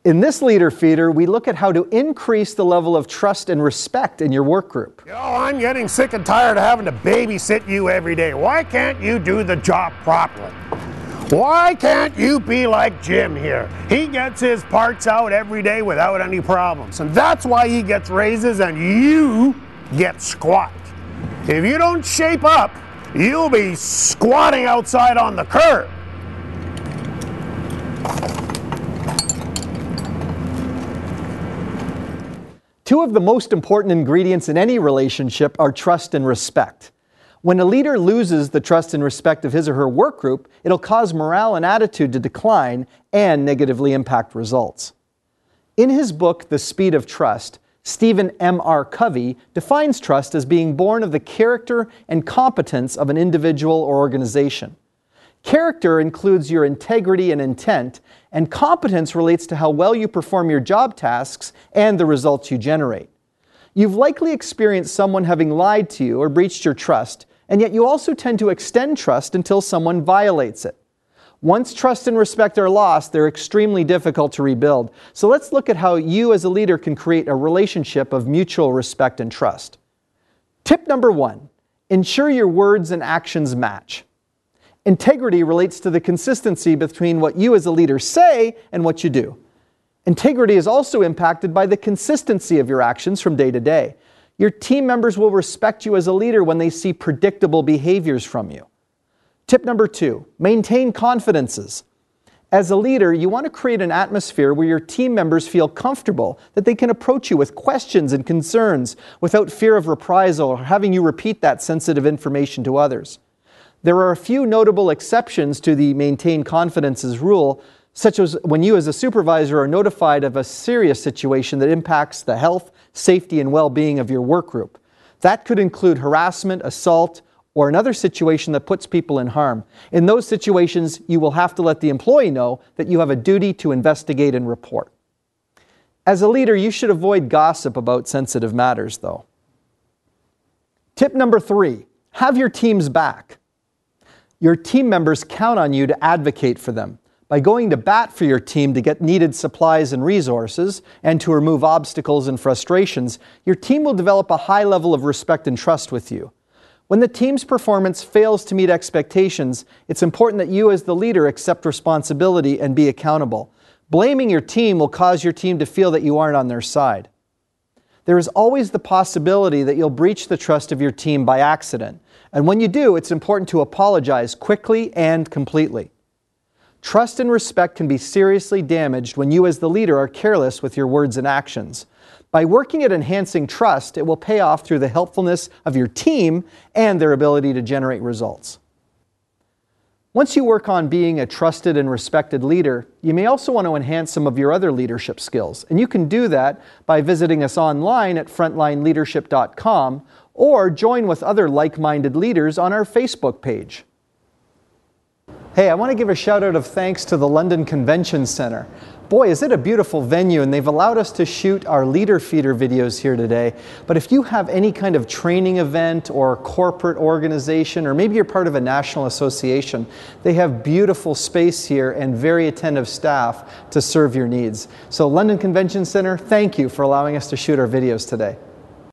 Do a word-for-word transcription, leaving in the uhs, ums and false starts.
In this Leader Feeder, we look at how to increase the level of trust and respect in your work group. You know, I'm getting sick and tired of having to babysit you every day. Why can't you do the job properly? Why can't you be like Jim here? He gets his parts out every day without any problems. And that's why he gets raises and you get squat. If you don't shape up, you'll be squatting outside on the curb. Two of the most important ingredients in any relationship are trust and respect. When a leader loses the trust and respect of his or her work group, it'll cause morale and attitude to decline and negatively impact results. In his book, The Speed of Trust, Stephen M R Covey defines trust as being born of the character and competence of an individual or organization. Character includes your integrity and intent, and competence relates to how well you perform your job tasks and the results you generate. You've likely experienced someone having lied to you or breached your trust, and yet you also tend to extend trust until someone violates it. Once trust and respect are lost, they're extremely difficult to rebuild. So let's look at how you as a leader can create a relationship of mutual respect and trust. Tip number one, ensure your words and actions match. Integrity relates to the consistency between what you as a leader say and what you do. Integrity is also impacted by the consistency of your actions from day to day. Your team members will respect you as a leader when they see predictable behaviors from you. Tip number two, maintain confidences. As a leader, you want to create an atmosphere where your team members feel comfortable that they can approach you with questions and concerns without fear of reprisal or having you repeat that sensitive information to others. There are a few notable exceptions to the maintain confidences rule, such as when you as a supervisor are notified of a serious situation that impacts the health, safety, and well-being of your work group. That could include harassment, assault, or another situation that puts people in harm. In those situations, you will have to let the employee know that you have a duty to investigate and report. As a leader, you should avoid gossip about sensitive matters, though. Tip number three, have your team's back. Your team members count on you to advocate for them. By going to bat for your team to get needed supplies and resources and to remove obstacles and frustrations, your team will develop a high level of respect and trust with you. When the team's performance fails to meet expectations, it's important that you as the leader accept responsibility and be accountable. Blaming your team will cause your team to feel that you aren't on their side. There is always the possibility that you'll breach the trust of your team by accident. And when you do, it's important to apologize quickly and completely. Trust and respect can be seriously damaged when you as the leader are careless with your words and actions. By working at enhancing trust, it will pay off through the helpfulness of your team and their ability to generate results. Once you work on being a trusted and respected leader, you may also want to enhance some of your other leadership skills. And you can do that by visiting us online at frontline leadership dot com or join with other like-minded leaders on our Facebook page. Hey, I want to give a shout out of thanks to the London Convention Centre. Boy, is it a beautiful venue, and they've allowed us to shoot our Leader Feeder videos here today. But if you have any kind of training event or corporate organization, or maybe you're part of a national association, they have beautiful space here and very attentive staff to serve your needs. So London Convention Centre, thank you for allowing us to shoot our videos today.